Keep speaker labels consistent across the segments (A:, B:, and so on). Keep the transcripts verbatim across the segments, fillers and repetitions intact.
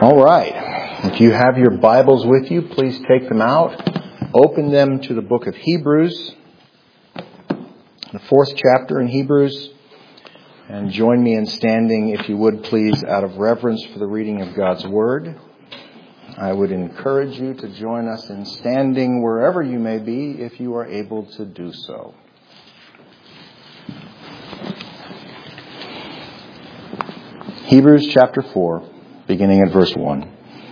A: All right. If you have your Bibles with you, please take them out. Open them to the book of Hebrews, the fourth chapter in Hebrews. And join me in standing, if you would please, out of reverence for the reading of God's Word. I would encourage you to join us in standing wherever you may be, if you are able to do so. Hebrews chapter four, beginning at verse one.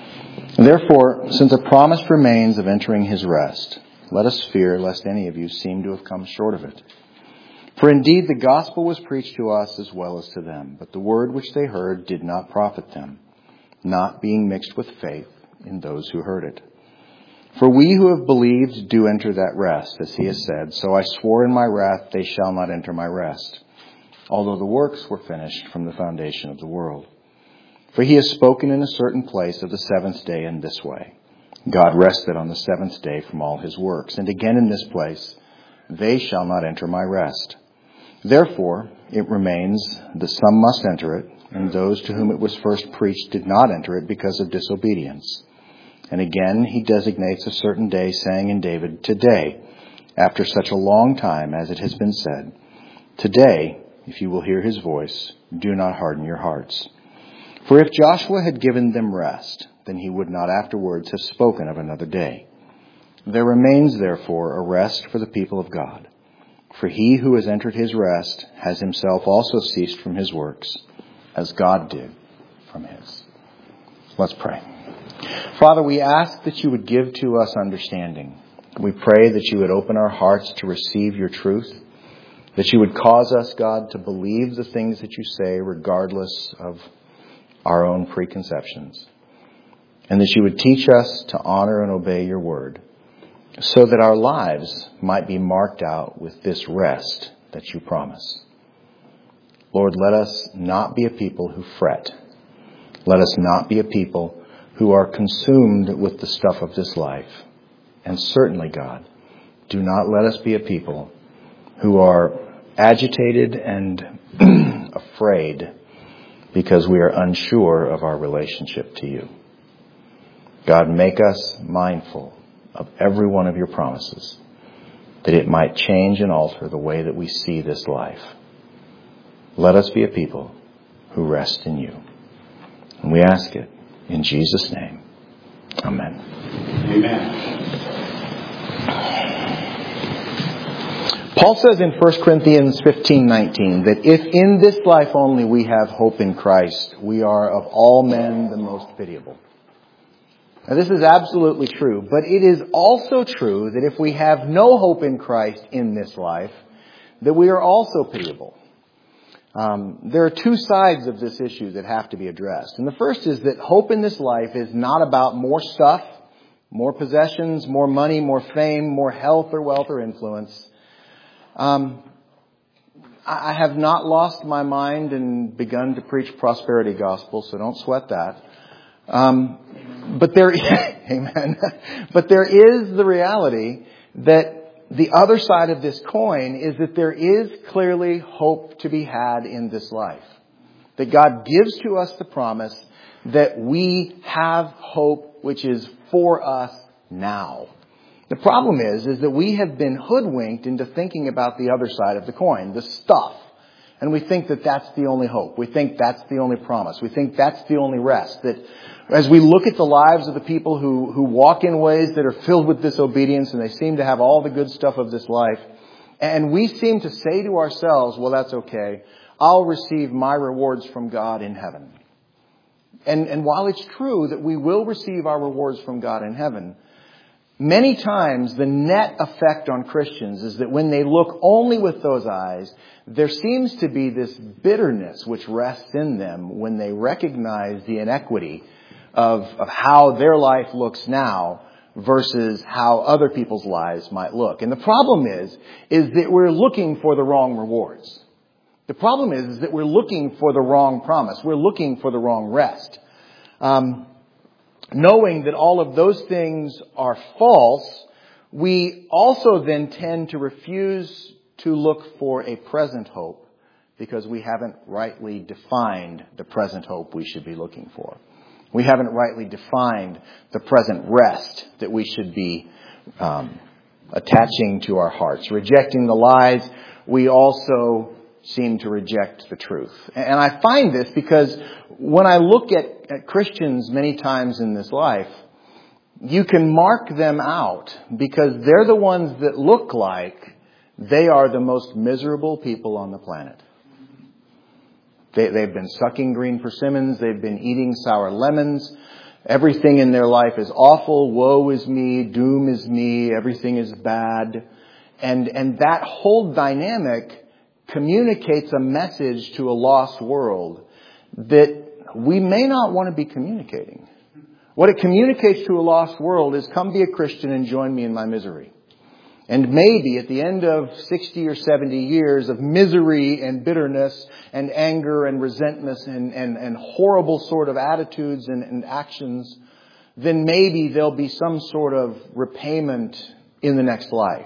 A: Therefore, since a promise remains of entering his rest, let us fear lest any of you seem to have come short of it. For indeed the gospel was preached to us as well as to them, but the word which they heard did not profit them, not being mixed with faith in those who heard it. For we who have believed do enter that rest, as he has said, so I swore in my wrath they shall not enter my rest, although the works were finished from the foundation of the world. For he has spoken in a certain place of the seventh day in this way. God rested on the seventh day from all his works. And again in this place, they shall not enter my rest. Therefore, it remains that some must enter it, and those to whom it was first preached did not enter it because of disobedience. And again he designates a certain day, saying in David, Today, after such a long time as it has been said, Today, if you will hear his voice, do not harden your hearts. For if Joshua had given them rest, then he would not afterwards have spoken of another day. There remains therefore a rest for the people of God. For he who has entered his rest has himself also ceased from his works, as God did from his. Let's pray. Father, we ask that you would give to us understanding. We pray that you would open our hearts to receive your truth, that you would cause us, God, to believe the things that you say regardless of our own preconceptions, and that you would teach us to honor and obey your word, so that our lives might be marked out with this rest that you promise. Lord, let us not be a people who fret. Let us not be a people who are consumed with the stuff of this life. And certainly, God, do not let us be a people who are agitated and afraid because we are unsure of our relationship to you. God, make us mindful of every one of your promises, that it might change and alter the way that we see this life. Let us be a people who rest in you. And we ask it in Jesus' name. Amen.
B: Amen.
A: Paul says in First Corinthians fifteen nineteen that if in this life only we have hope in Christ, we are of all men the most pitiable. Now this is absolutely true, but it is also true that if we have no hope in Christ in this life, that we are also pitiable. Um, there are two sides of this issue that have to be addressed. And the first is that hope in this life is not about more stuff, more possessions, more money, more fame, more health or wealth or influence. Um, I have not lost my mind and begun to preach prosperity gospel, so don't sweat that. Um, but there, amen. But there is the reality that the other side of this coin is that there is clearly hope to be had in this life. That God gives to us the promise that we have hope which is for us now. The problem is, is that we have been hoodwinked into thinking about the other side of the coin, the stuff. And we think that that's the only hope. We think that's the only promise. We think that's the only rest. That as we look at the lives of the people who, who walk in ways that are filled with disobedience and they seem to have all the good stuff of this life, and we seem to say to ourselves, well, that's okay. I'll receive my rewards from God in heaven. And, and while it's true that we will receive our rewards from God in heaven, many times the net effect on Christians is that when they look only with those eyes, there seems to be this bitterness which rests in them when they recognize the inequity of, of how their life looks now versus how other people's lives might look. And the problem is, is that we're looking for the wrong rewards. The problem is, is that we're looking for the wrong promise. We're looking for the wrong rest. Um, Knowing that all of those things are false, we also then tend to refuse to look for a present hope because we haven't rightly defined the present hope we should be looking for. We haven't rightly defined the present rest that we should be um, attaching to our hearts. Rejecting the lies, we also seem to reject the truth. And I find this because when I look at, at Christians many times in this life, you can mark them out because they're the ones that look like they are the most miserable people on the planet. They, they've been sucking green persimmons. They've been eating sour lemons. Everything in their life is awful. Woe is me. Doom is me. Everything is bad. And, and that whole dynamic communicates a message to a lost world that we may not want to be communicating. What it communicates to a lost world is, come be a Christian and join me in my misery. And maybe at the end of sixty or seventy years of misery and bitterness and anger and resentment and, and, and horrible sort of attitudes and, and actions, then maybe there'll be some sort of repayment in the next life.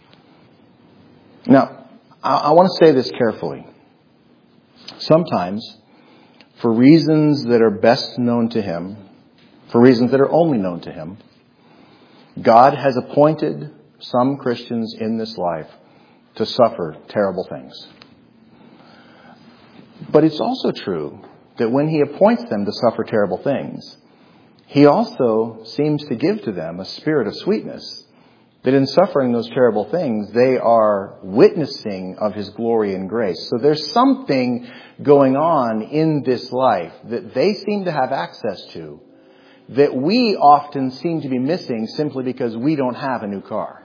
A: Now, I, I want to say this carefully. Sometimes, for reasons that are best known to Him, for reasons that are only known to Him, God has appointed some Christians in this life to suffer terrible things. But it's also true that when He appoints them to suffer terrible things, He also seems to give to them a spirit of sweetness, that in suffering those terrible things, they are witnessing of His glory and grace. So there's something going on in this life that they seem to have access to that we often seem to be missing simply because we don't have a new car.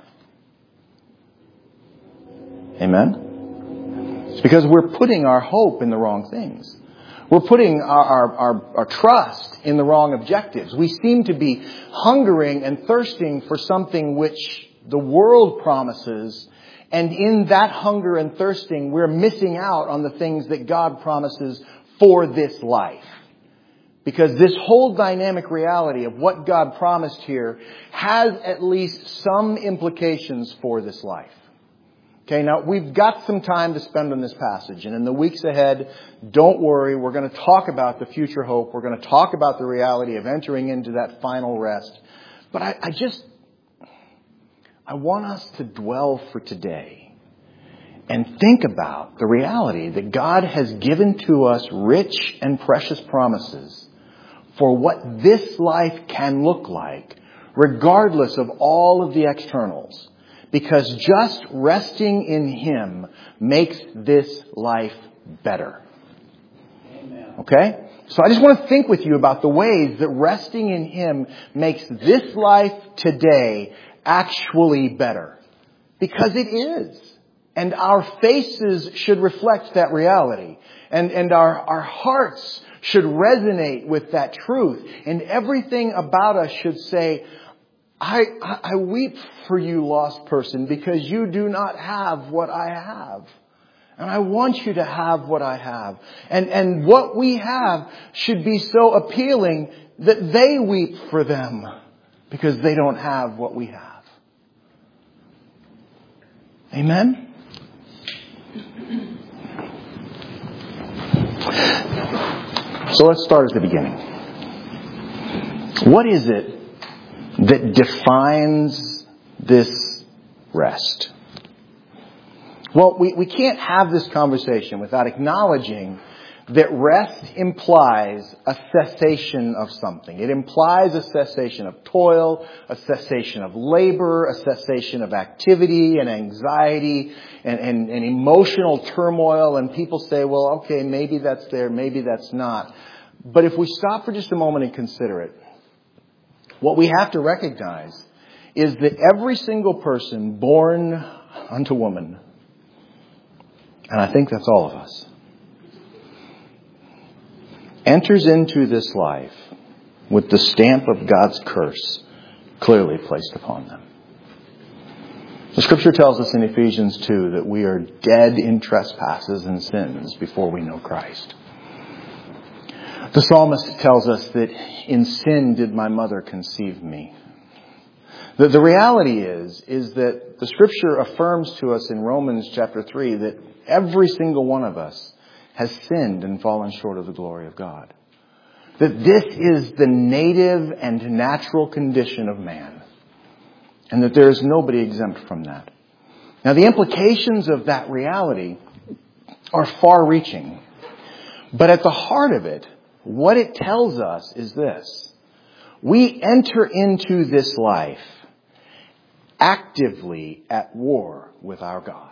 A: Amen? It's because we're putting our hope in the wrong things. We're putting our, our, our, our trust in the wrong objectives. We seem to be hungering and thirsting for something which the world promises. And in that hunger and thirsting, we're missing out on the things that God promises for this life. Because this whole dynamic reality of what God promised here has at least some implications for this life. Okay, now we've got some time to spend on this passage. And in the weeks ahead, don't worry, we're going to talk about the future hope. We're going to talk about the reality of entering into that final rest. But I, I just, I want us to dwell for today and think about the reality that God has given to us rich and precious promises for what this life can look like, regardless of all of the externals. Because just resting in Him makes this life better. Amen. Okay? So I just want to think with you about the ways that resting in Him makes this life today actually better. Because it is. And our faces should reflect that reality. And, and our, our hearts should resonate with that truth. And everything about us should say, I, I weep for you, lost person, because you do not have what I have. And I want you to have what I have. And, and what we have should be so appealing that they weep for them because they don't have what we have. Amen? So let's start at the beginning. What is it that defines this rest? Well, we, we can't have this conversation without acknowledging that rest implies a cessation of something. It implies a cessation of toil, a cessation of labor, a cessation of activity and anxiety and, and, and emotional turmoil. And people say, well, okay, maybe that's there, maybe that's not. But if we stop for just a moment and consider it, what we have to recognize is that every single person born unto woman, and I think that's all of us, enters into this life with the stamp of God's curse clearly placed upon them. The Scripture tells us in Ephesians two that we are dead in trespasses and sins before we know Christ. The psalmist tells us that in sin did my mother conceive me. The, the reality is, is that the Scripture affirms to us in Romans chapter three that every single one of us has sinned and fallen short of the glory of God. that this is the native and natural condition of man, and that there is nobody exempt from that. Now, the implications of that reality are far-reaching, but at the heart of it, what it tells us is this: we enter into this life actively at war with our God.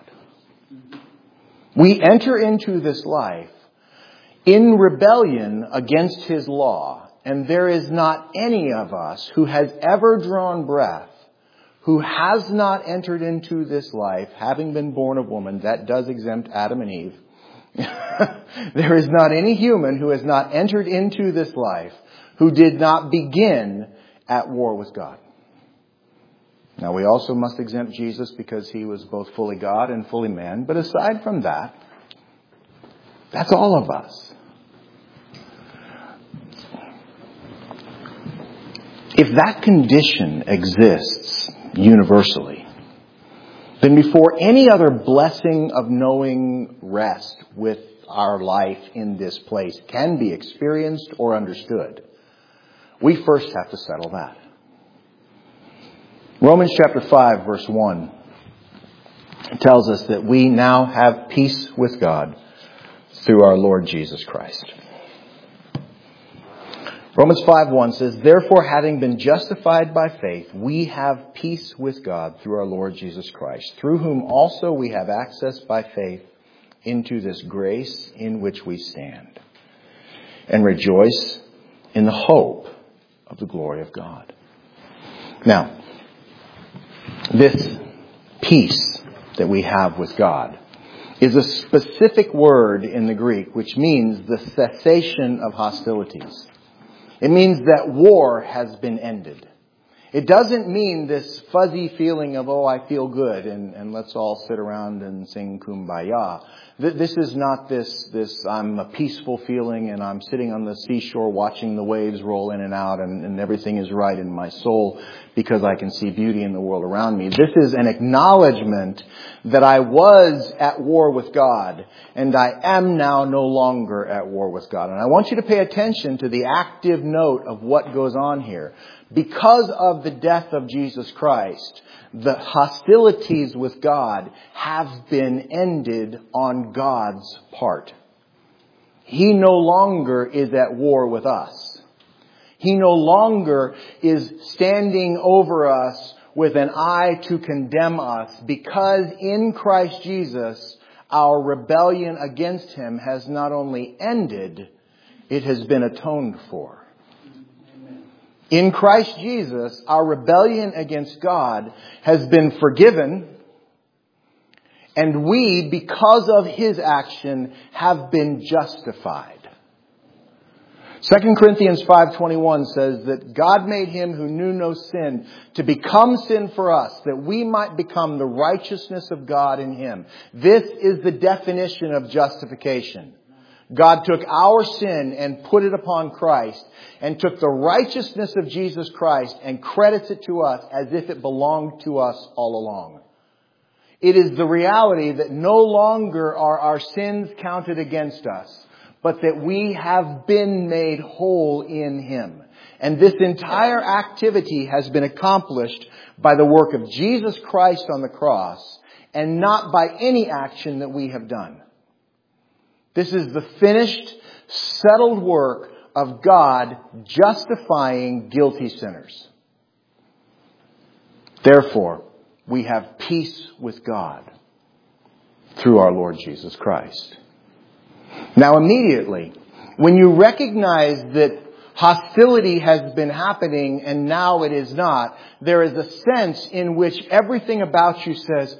A: We enter into this life in rebellion against His law, and there is not any of us who has ever drawn breath who has not entered into this life having been born of woman. That does exempt Adam and Eve. There is not any human who has not entered into this life who did not begin at war with God. Now, we also must exempt Jesus because He was both fully God and fully man. But aside from that, that's all of us. If that condition exists universally, then before any other blessing of knowing rest with our life in this place can be experienced or understood, we first have to settle that. Romans chapter five, verse one tells us that we now have peace with God through our Lord Jesus Christ. Romans five one says, "Therefore, having been justified by faith, we have peace with God through our Lord Jesus Christ, through whom also we have access by faith into this grace in which we stand, and rejoice in the hope of the glory of God." Now, this peace that we have with God is a specific word in the Greek which means the cessation of hostilities. It means that war has been ended. It doesn't mean this fuzzy feeling of, oh, I feel good, and, and let's all sit around and sing Kumbaya. This is not this, this I'm a peaceful feeling and I'm sitting on the seashore watching the waves roll in and out and, and everything is right in my soul because I can see beauty in the world around me. This is an acknowledgement that I was at war with God and I am now no longer at war with God. And I want you to pay attention to the active note of what goes on here. Because of the death of Jesus Christ, the hostilities with God have been ended on God's part. He no longer is at war with us. He no longer is standing over us with an eye to condemn us, because in Christ Jesus, our rebellion against Him has not only ended, it has been atoned for. In Christ Jesus, our rebellion against God has been forgiven, and we, because of His action, have been justified. Second Corinthians five twenty-one says that God made Him who knew no sin to become sin for us, that we might become the righteousness of God in Him. This is the definition of justification. God took our sin and put it upon Christ, and took the righteousness of Jesus Christ and credits it to us as if it belonged to us all along. It is the reality that no longer are our sins counted against us, but that we have been made whole in Him. And this entire activity has been accomplished by the work of Jesus Christ on the cross, and not by any action that we have done. This is the finished, settled work of God justifying guilty sinners. Therefore, we have peace with God through our Lord Jesus Christ. Now, immediately, when you recognize that hostility has been happening and now it is not, there is a sense in which everything about you says,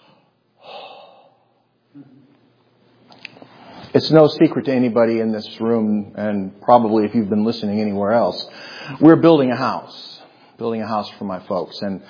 A: it's no secret to anybody in this room, and probably if you've been listening anywhere else, we're building a house, building a house for my folks. And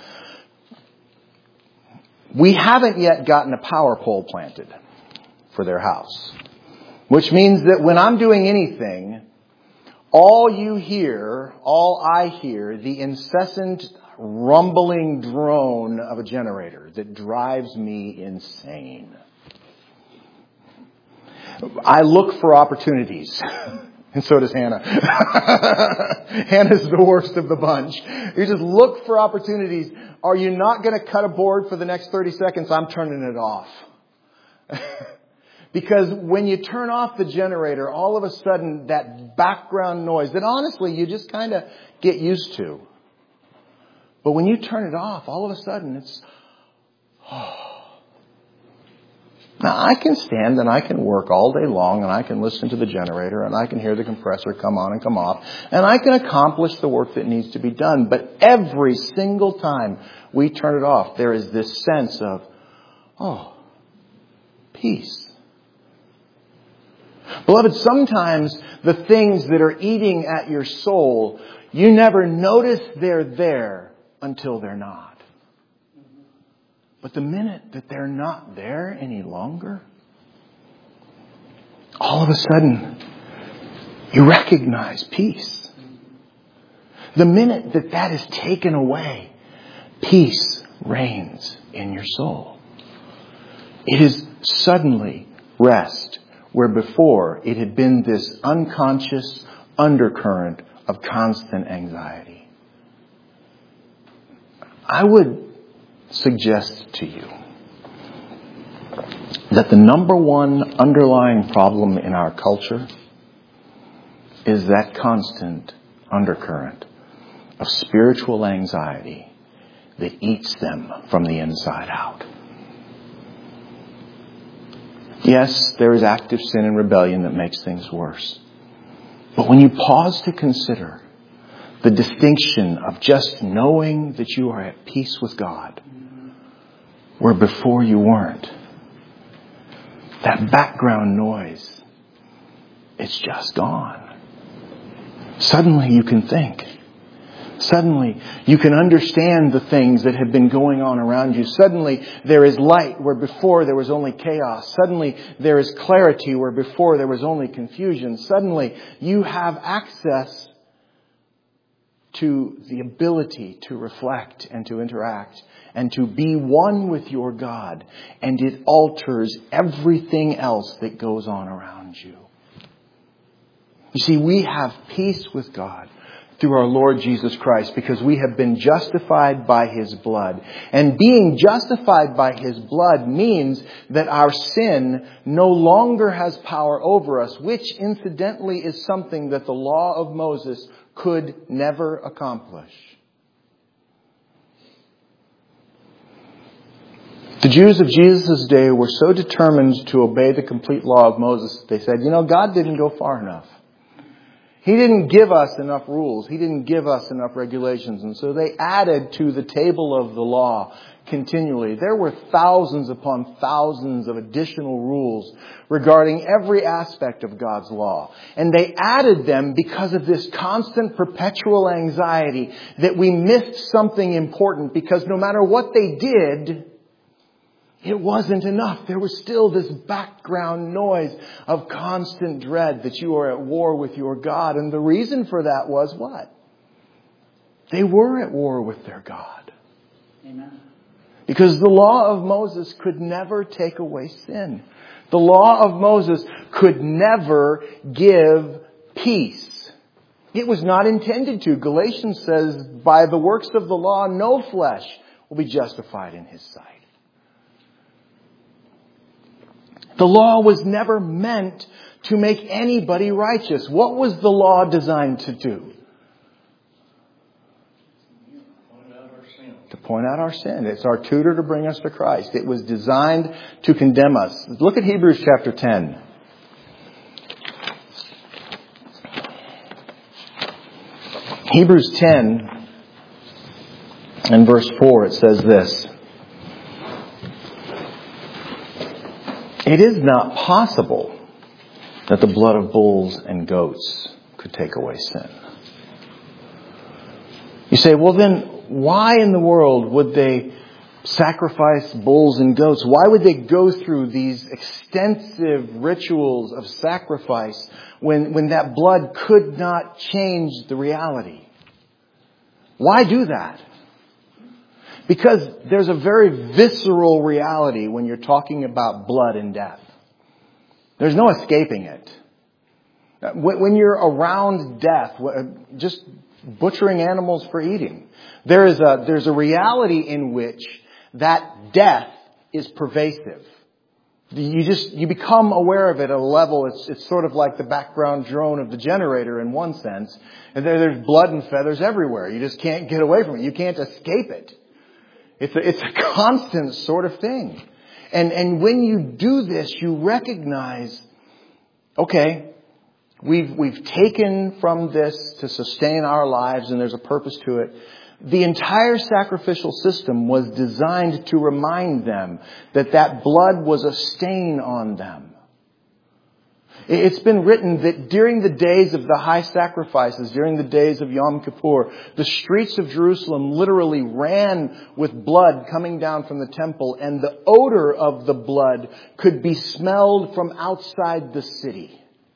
A: we haven't yet gotten a power pole planted for their house, which means that when I'm doing anything, all you hear, all I hear, the incessant rumbling drone of a generator that drives me insane. I look for opportunities And so does Hannah. Hannah's the worst of the bunch. You just look for opportunities. Are you not going to cut a board for the next thirty seconds? I'm turning it off. Because when you turn off the generator, all of a sudden that background noise that honestly you just kind of get used to. But when you turn it off, all of a sudden it's... Oh. Now, I can stand and I can work all day long and I can listen to the generator and I can hear the compressor come on and come off and I can accomplish the work that needs to be done. But every single time we turn it off, there is this sense of, oh, peace. Beloved, sometimes the things that are eating at your soul, you never notice they're there until they're not. But the minute that they're not there any longer, all of a sudden, you recognize peace. The minute that that is taken away, peace reigns in your soul. It is suddenly rest, where before it had been this unconscious undercurrent of constant anxiety. I would suggest to you that the number one underlying problem in our culture is that constant undercurrent of spiritual anxiety that eats them from the inside out. Yes, there is active sin and rebellion that makes things worse. But when you pause to consider the distinction of just knowing that you are at peace with God, where before you weren't, that background noise, it's just gone. Suddenly you can think. Suddenly you can understand the things that have been going on around you. Suddenly there is light where before there was only chaos. Suddenly there is clarity where before there was only confusion. Suddenly you have access to the ability to reflect and to interact and to be one with your God. And it alters everything else that goes on around you. You see, we have peace with God through our Lord Jesus Christ because we have been justified by His blood. And being justified by His blood means that our sin no longer has power over us, which incidentally is something that the law of Moses could never accomplish. The Jews of Jesus' day were so determined to obey the complete law of Moses, they said, you know, God didn't go far enough. He didn't give us enough rules. He didn't give us enough regulations. And so they added to the table of the law continually. There were thousands upon thousands of additional rules regarding every aspect of God's law. And they added them because of this constant perpetual anxiety that we missed something important, because no matter what they did, it wasn't enough. There was still this background noise of constant dread that you are at war with your God. And the reason for that was what? They were at war with their God. Amen. Because the law of Moses could never take away sin. The law of Moses could never give peace. It was not intended to. Galatians says, by the works of the law, no flesh will be justified in His sight. The law was never meant to make anybody righteous. What was the law designed to do? Point out our sin. To point out our sin. It's our tutor to bring us to Christ. It was designed to condemn us. Look at Hebrews chapter ten. Hebrews ten and verse four, it says this. It is not possible that the blood of bulls and goats could take away sin. You say, well then, why in the world would they sacrifice bulls and goats? Why would they go through these extensive rituals of sacrifice when, when that blood could not change the reality? Why do that? Because there's a very visceral reality when you're talking about blood and death. There's no escaping it. When you're around death, just butchering animals for eating, there is a, there's a reality in which that death is pervasive. You just, you become aware of it at a level, it's, it's sort of like the background drone of the generator in one sense. And there, there's blood and feathers everywhere. You just can't get away from it. You can't escape it. It's a, it's a constant sort of thing. And, and when you do this, you recognize, okay, we've, we've taken from this to sustain our lives and there's a purpose to it. The entire sacrificial system was designed to remind them that that blood was a stain on them. It's been written that during the days of the high sacrifices, during the days of Yom Kippur, the streets of Jerusalem literally ran with blood coming down from the temple, and the odor of the blood could be smelled from outside the city.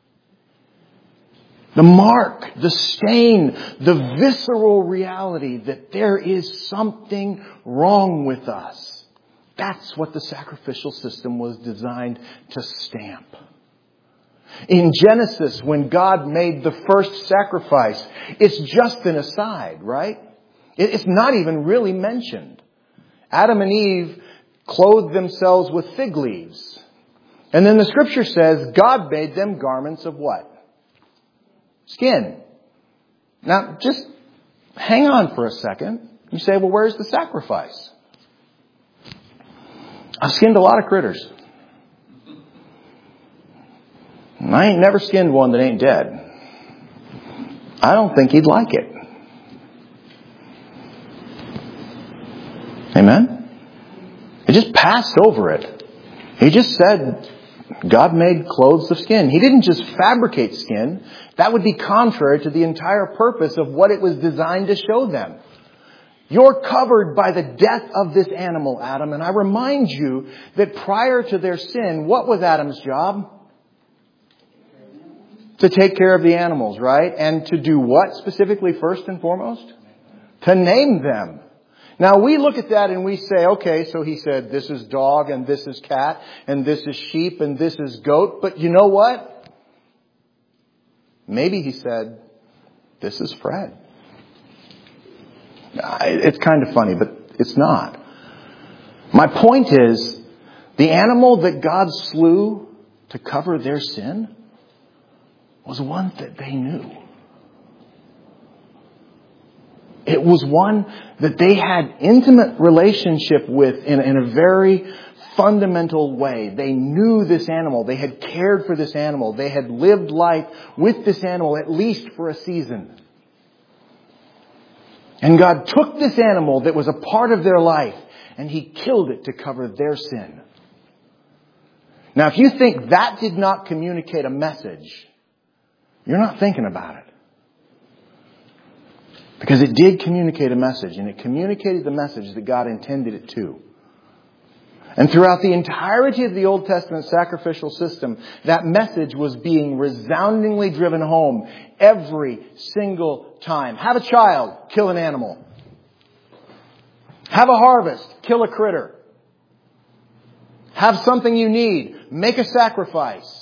A: The mark, the stain, the visceral reality that there is something wrong with us. That's what the sacrificial system was designed to stamp. In Genesis, when God made the first sacrifice, it's just an aside, right? It's not even really mentioned. Adam and Eve clothed themselves with fig leaves. And then the scripture says God made them garments of what? Skin. Now, just hang on for a second. You say, well, where's the sacrifice? I've skinned a lot of critters. And I ain't never skinned one that ain't dead. I don't think he'd like it. Amen? He just passed over it. He just said God made clothes of skin. He didn't just fabricate skin. That would be contrary to the entire purpose of what it was designed to show them. You're covered by the death of this animal, Adam. And I remind you that prior to their sin, what was Adam's job? To take care of the animals, right? And to do what specifically first and foremost? To name them. Now we look at that and we say, okay, so he said this is dog and this is cat and this is sheep and this is goat. But you know what? Maybe he said, this is Fred. It's kind of funny, but it's not. My point is, the animal that God slew to cover their sin was one that they knew. It was one that they had intimate relationship with in, in a very fundamental way. They knew this animal. They had cared for this animal. They had lived life with this animal at least for a season. And God took this animal that was a part of their life and He killed it to cover their sin. Now, if you think that did not communicate a message, you're not thinking about it. Because it did communicate a message, and it communicated the message that God intended it to. And throughout the entirety of the Old Testament sacrificial system, that message was being resoundingly driven home every single time. Have a child, kill an animal. Have a harvest, kill a critter. Have something you need, make a sacrifice.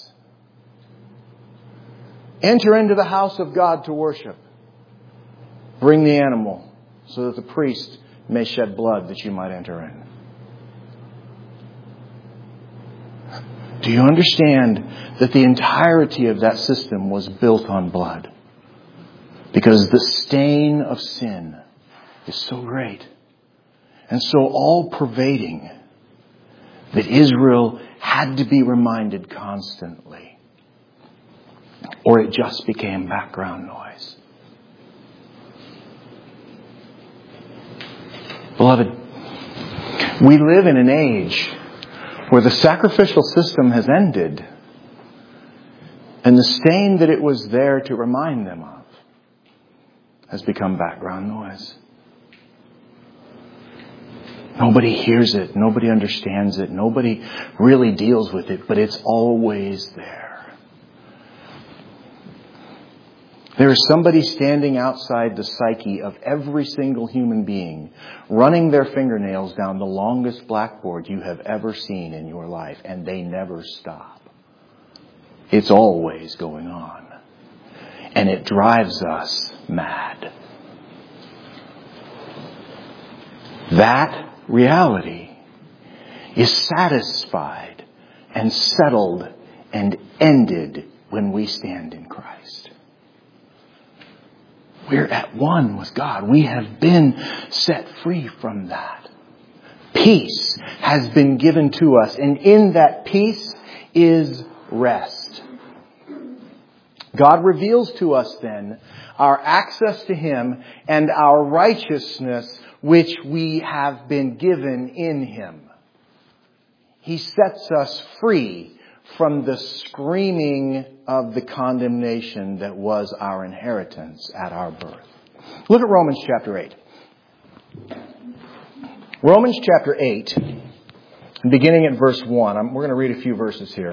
A: Enter into the house of God to worship. Bring the animal so that the priest may shed blood that you might enter in. Do you understand that the entirety of that system was built on blood? Because the stain of sin is so great and so all-pervading that Israel had to be reminded constantly, or it just became background noise. Beloved, we live in an age where the sacrificial system has ended and the stain that it was there to remind them of has become background noise. Nobody hears it. Nobody understands it. Nobody really deals with it, but it's always there. There is somebody standing outside the psyche of every single human being, running their fingernails down the longest blackboard you have ever seen in your life, and they never stop. It's always going on. and it drives us mad. That reality is satisfied and settled and ended when we stand in Christ. We're at one with God. We have been set free from that. Peace has been given to us, and in that peace is rest. God reveals to us then our access to Him and our righteousness which we have been given in Him. He sets us free from the screaming of the condemnation that was our inheritance at our birth. Look at Romans chapter eight. Romans chapter eight, beginning at verse one. We're going to read a few verses here.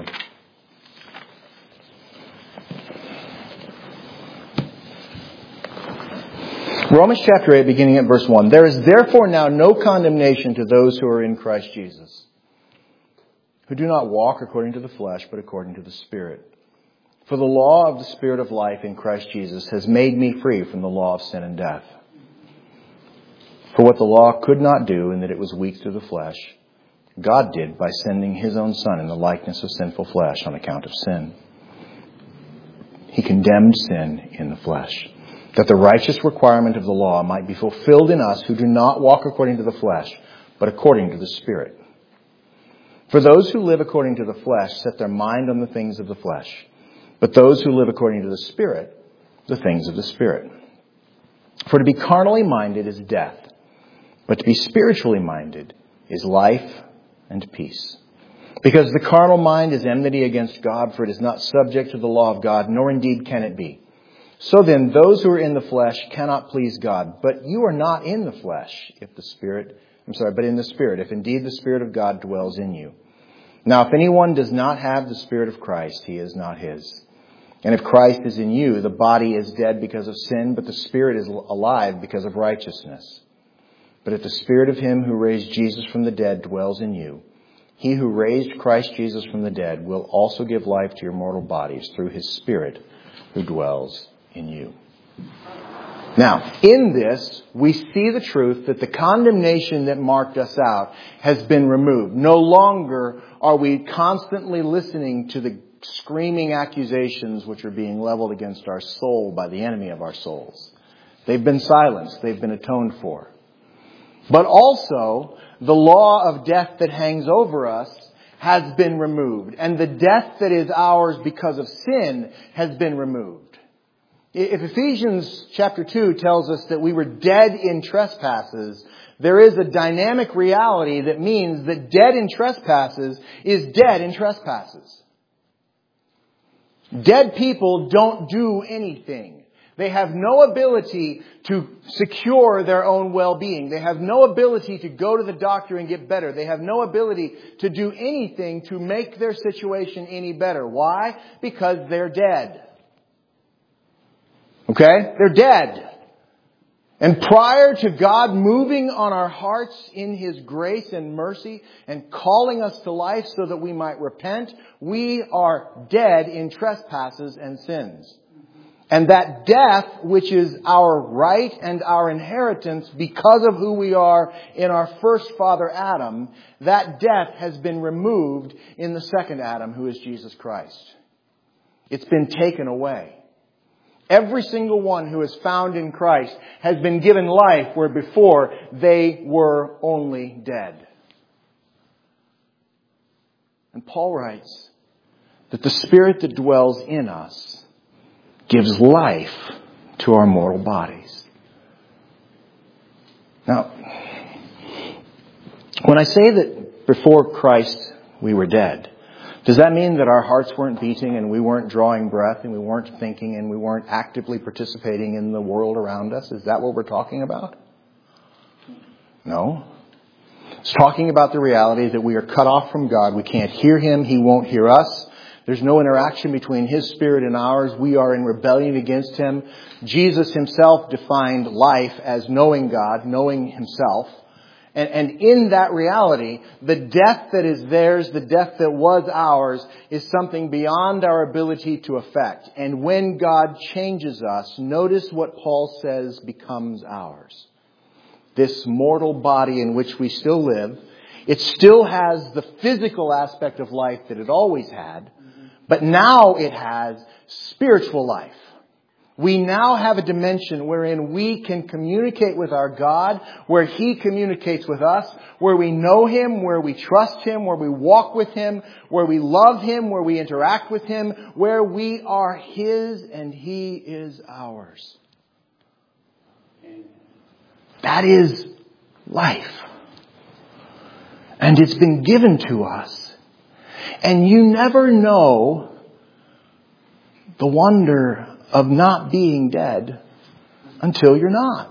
A: Romans chapter eight, beginning at verse one. There is therefore now no condemnation to those who are in Christ Jesus, who do not walk according to the flesh, but according to the Spirit. For the law of the Spirit of life in Christ Jesus has made me free from the law of sin and death. For what the law could not do, in that it was weak through the flesh, God did by sending His own Son in the likeness of sinful flesh on account of sin. He condemned sin in the flesh, that the righteous requirement of the law might be fulfilled in us who do not walk according to the flesh, but according to the Spirit. For those who live according to the flesh set their mind on the things of the flesh, but those who live according to the Spirit, the things of the Spirit. For to be carnally minded is death, but to be spiritually minded is life and peace. Because the carnal mind is enmity against God, for it is not subject to the law of God, nor indeed can it be. So then, those who are in the flesh cannot please God. But you are not in the flesh, if the Spirit, I'm sorry, but in the Spirit, if indeed the Spirit of God dwells in you. Now, if anyone does not have the Spirit of Christ, he is not his. And if Christ is in you, the body is dead because of sin, but the Spirit is alive because of righteousness. But if the Spirit of Him who raised Jesus from the dead dwells in you, He who raised Christ Jesus from the dead will also give life to your mortal bodies through His Spirit who dwells in you. Now, in this, we see the truth that the condemnation that marked us out has been removed. No longer are we constantly listening to the screaming accusations which are being leveled against our soul by the enemy of our souls. They've been silenced. They've been atoned for. But also, the law of death that hangs over us has been removed. And the death that is ours because of sin has been removed. If Ephesians chapter two tells us that we were dead in trespasses, there is a dynamic reality that means that dead in trespasses is dead in trespasses. Dead people don't do anything. They have no ability to secure their own well-being. They have no ability to go to the doctor and get better. They have no ability to do anything to make their situation any better. Why? Because they're dead. Okay? They're dead. And prior to God moving on our hearts in His grace and mercy and calling us to life so that we might repent, we are dead in trespasses and sins. And that death, which is our right and our inheritance because of who we are in our first father Adam, that death has been removed in the second Adam, who is Jesus Christ. It's been taken away. Every single one who is found in Christ has been given life where before they were only dead. And Paul writes that the Spirit that dwells in us gives life to our mortal bodies. Now, when I say that before Christ we were dead, does that mean that our hearts weren't beating and we weren't drawing breath and we weren't thinking and we weren't actively participating in the world around us? Is that what we're talking about? No. It's talking about the reality that we are cut off from God. We can't hear Him. He won't hear us. There's no interaction between His Spirit and ours. We are in rebellion against Him. Jesus Himself defined life as knowing God, knowing Himself. And, and in that reality, the death that is theirs, the death that was ours, is something beyond our ability to affect. And when God changes us, notice what Paul says becomes ours. This mortal body in which we still live, it still has the physical aspect of life that it always had, but now it has spiritual life. We now have a dimension wherein we can communicate with our God, where He communicates with us, where we know Him, where we trust Him, where we walk with Him, where we love Him, where we interact with Him, where we are His and He is ours. That is life. And it's been given to us. And you never know the wonder of not being dead until you're not.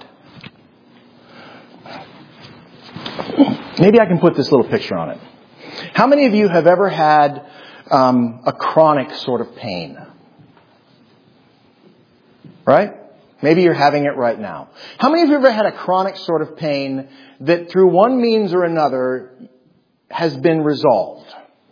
A: Maybe I can put this little picture on it. How many of you have ever had um, a chronic sort of pain? Right? Maybe you're having it right now. How many of you have ever had a chronic sort of pain that through one means or another has been resolved?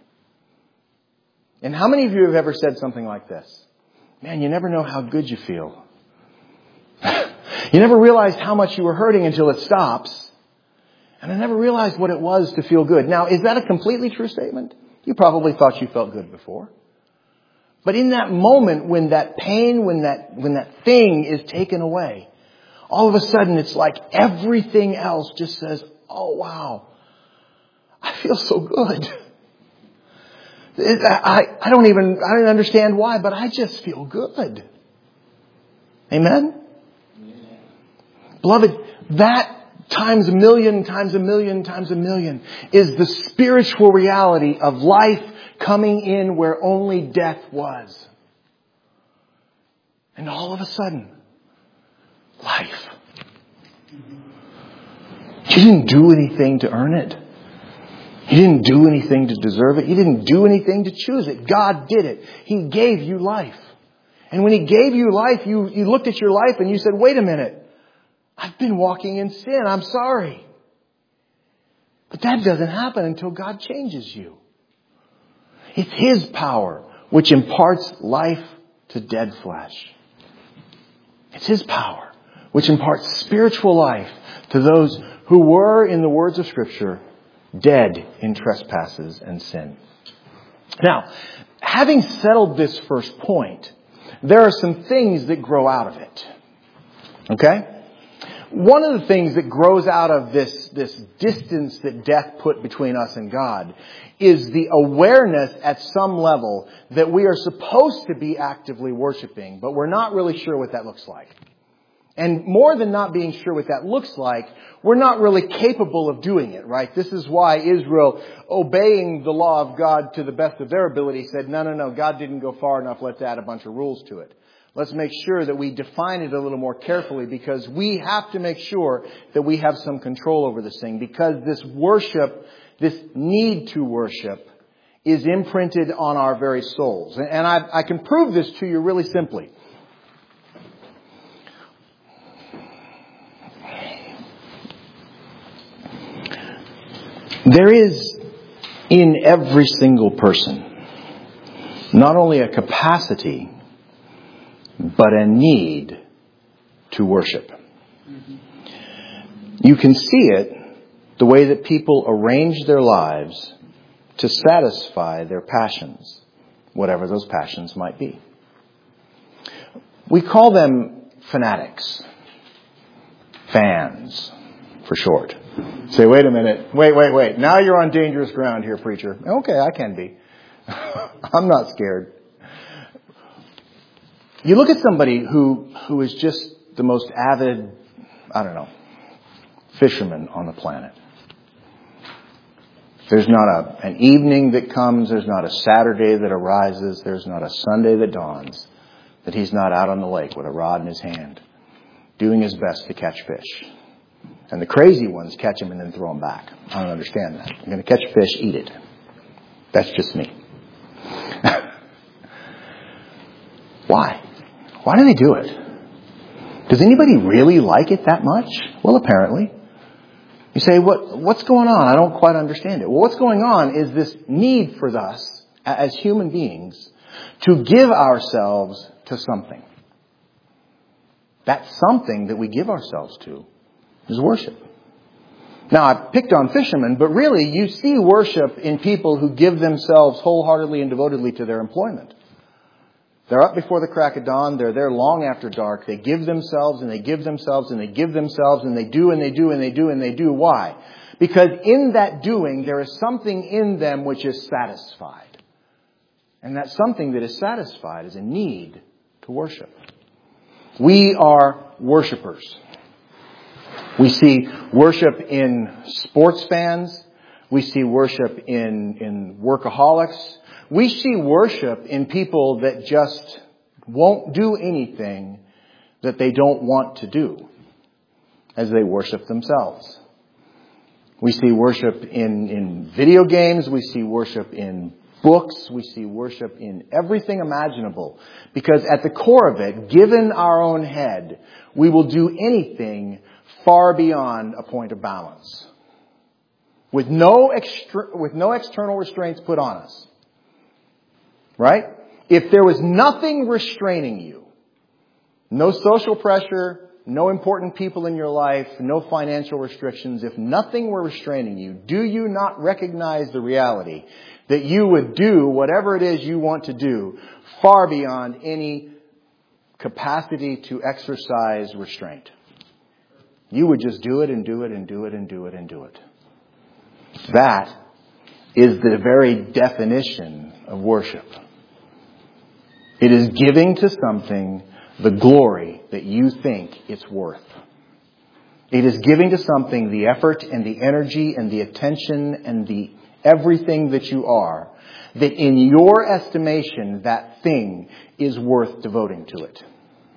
A: And how many of you have ever said something like this? Man, you never know how good you feel. You never realized how much you were hurting until it stops. And I never realized what it was to feel good. Now, is that a completely true statement? You probably thought you felt good before. But in that moment when that pain, when that, when that thing is taken away, all of a sudden it's like everything else just says, oh wow, I feel so good. I, I don't even, I don't understand why, but I just feel good. Amen? Amen? Beloved, that times a million, times a million, times a million is the spiritual reality of life coming in where only death was. And all of a sudden, life. You didn't do anything to earn it. You didn't do anything to deserve it. You didn't do anything to choose it. God did it. He gave you life. And when He gave you life, you, you looked at your life and you said, wait a minute. I've been walking in sin. I'm sorry. But that doesn't happen until God changes you. It's His power which imparts life to dead flesh. It's His power which imparts spiritual life to those who were, in the words of Scripture, dead in trespasses and sin. Now, having settled this first point, there are some things that grow out of it. Okay? One of the things that grows out of this, this distance that death put between us and God is the awareness at some level that we are supposed to be actively worshiping, but we're not really sure what that looks like. And more than not being sure what that looks like, we're not really capable of doing it, right? This is why Israel, obeying the law of God to the best of their ability, said, no, no, no, God didn't go far enough. Let's add a bunch of rules to it. Let's make sure that we define it a little more carefully, because we have to make sure that we have some control over this thing, because this worship, this need to worship, is imprinted on our very souls. And I, I can prove this to you really simply. There is in every single person not only a capacity, but a need to worship. You can see it the way that people arrange their lives to satisfy their passions, whatever those passions might be. We call them fanatics, fans for short. Say, wait a minute. Wait, wait, wait. Now you're on dangerous ground here, preacher. Okay, I can be. I'm not scared. You look at somebody who, who is just the most avid, I don't know, fisherman on the planet. There's not a, an evening that comes. There's not a Saturday that arises. There's not a Sunday that dawns that he's not out on the lake with a rod in his hand, doing his best to catch fish. And the crazy ones catch them and then throw them back. I don't understand that. You're going to catch a fish, eat it. That's just me. Why? Why do they do it? Does anybody really like it that much? Well, apparently. You say, what, what's going on? I don't quite understand it. Well, what's going on is this need for us as human beings to give ourselves to something. That something that we give ourselves to is worship. Now, I picked on fishermen, but really you see worship in people who give themselves wholeheartedly and devotedly to their employment. They're up before the crack of dawn. They're there long after dark. They give themselves and they give themselves and they give themselves and they do and they do and they do and they do. Why? Because in that doing, there is something in them which is satisfied. And that something that is satisfied is a need to worship. We are worshipers. We see worship in sports fans. We see worship in, in workaholics. We see worship in people that just won't do anything that they don't want to do as they worship themselves. We see worship in, in video games. We see worship in books. We see worship in everything imaginable. Because at the core of it, given our own head, we will do anything far beyond a point of balance. With no extra, with no external restraints put on us. Right? If there was nothing restraining you, no social pressure, no important people in your life, no financial restrictions, if nothing were restraining you, do you not recognize the reality that you would do whatever it is you want to do far beyond any capacity to exercise restraint? You would just do it and do it and do it and do it and do it. That is the very definition of worship. It is giving to something the glory that you think it's worth. It is giving to something the effort and the energy and the attention and the everything that you are, that in your estimation, that thing is worth devoting to it.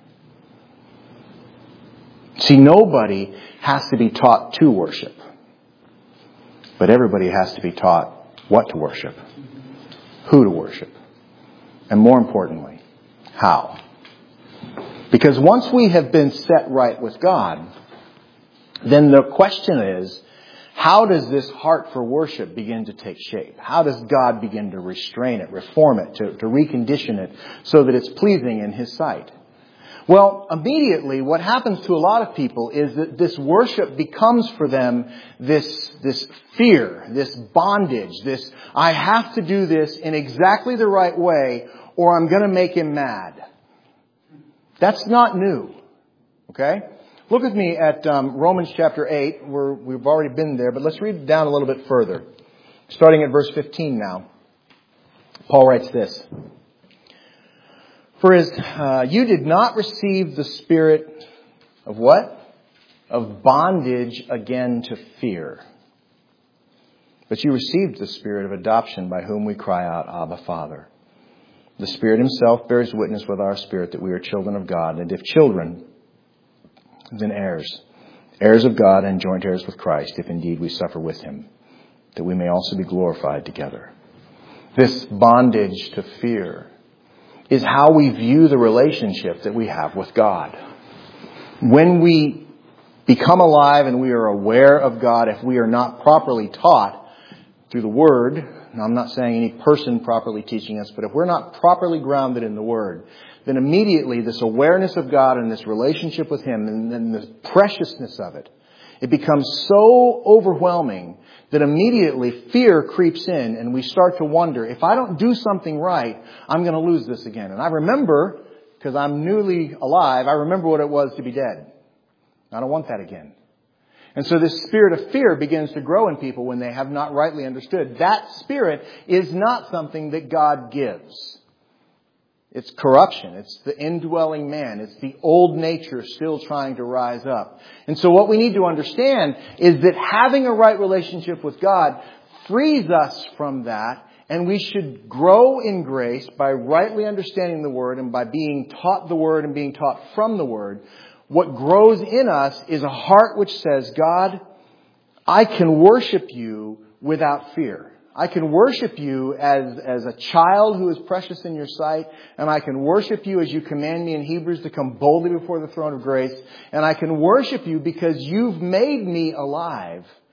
A: See, nobody has to be taught to worship, but everybody has to be taught what to worship, who to worship, and more importantly, how. Because once we have been set right with God, then the question is, how does this heart for worship begin to take shape? How does God begin to restrain it, reform it, to, to recondition it so that it's pleasing in His sight? Well, immediately what happens to a lot of people is that this worship becomes for them this, this fear, this bondage, this, I have to do this in exactly the right way or I'm going to make Him mad. That's not new. Okay? Look with me at um, Romans chapter eight. We're, we've already been there, but let's read it down a little bit further. Starting at verse fifteen now. Paul writes this. For as uh, you did not receive the spirit of what? Of bondage again to fear. But you received the spirit of adoption by whom we cry out, Abba, Father. The Spirit Himself bears witness with our spirit that we are children of God. And if children, then heirs. Heirs of God and joint heirs with Christ, if indeed we suffer with Him, that we may also be glorified together. This bondage to fear is how we view the relationship that we have with God. When we become alive and we are aware of God, if we are not properly taught through the Word, and I'm not saying any person properly teaching us, but if we're not properly grounded in the Word, then immediately this awareness of God and this relationship with Him and then the preciousness of it, it becomes so overwhelming that immediately fear creeps in and we start to wonder, if I don't do something right, I'm going to lose this again. And I remember, because I'm newly alive, I remember what it was to be dead. I don't want that again. And so this spirit of fear begins to grow in people when they have not rightly understood. That spirit is not something that God gives. It's corruption. It's the indwelling man. It's the old nature still trying to rise up. And so what we need to understand is that having a right relationship with God frees us from that. And we should grow in grace by rightly understanding the Word and by being taught the Word and being taught from the Word. What grows in us is a heart which says, God, I can worship you without fear. I can worship you as, as a child who is precious in your sight. And I can worship you as you command me in Hebrews to come boldly before the throne of grace. And I can worship you because you've made me alive.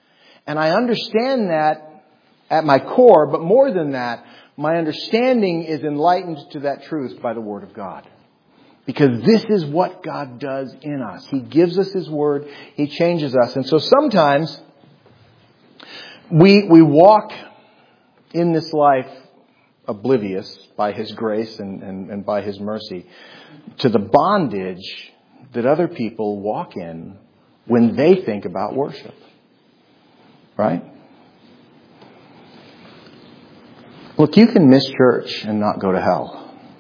A: And I understand that at my core, but more than that, my understanding is enlightened to that truth by the Word of God. Because this is what God does in us. He gives us His Word. He changes us. And so sometimes we we walk in this life oblivious by His grace and, and, and by His mercy to the bondage that other people walk in when they think about worship. Right? Look, you can miss church and not go to hell.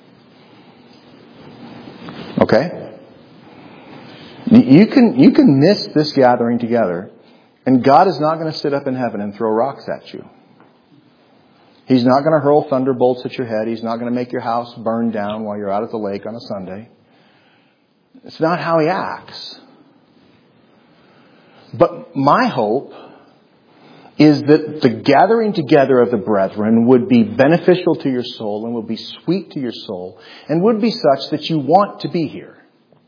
A: Okay? You can, you can miss this gathering together, and God is not going to sit up in heaven and throw rocks at you. He's not going to hurl thunderbolts at your head. He's not going to make your house burn down while you're out at the lake on a Sunday. It's not how He acts. But my hope is that the gathering together of the brethren would be beneficial to your soul and would be sweet to your soul and would be such that you want to be here.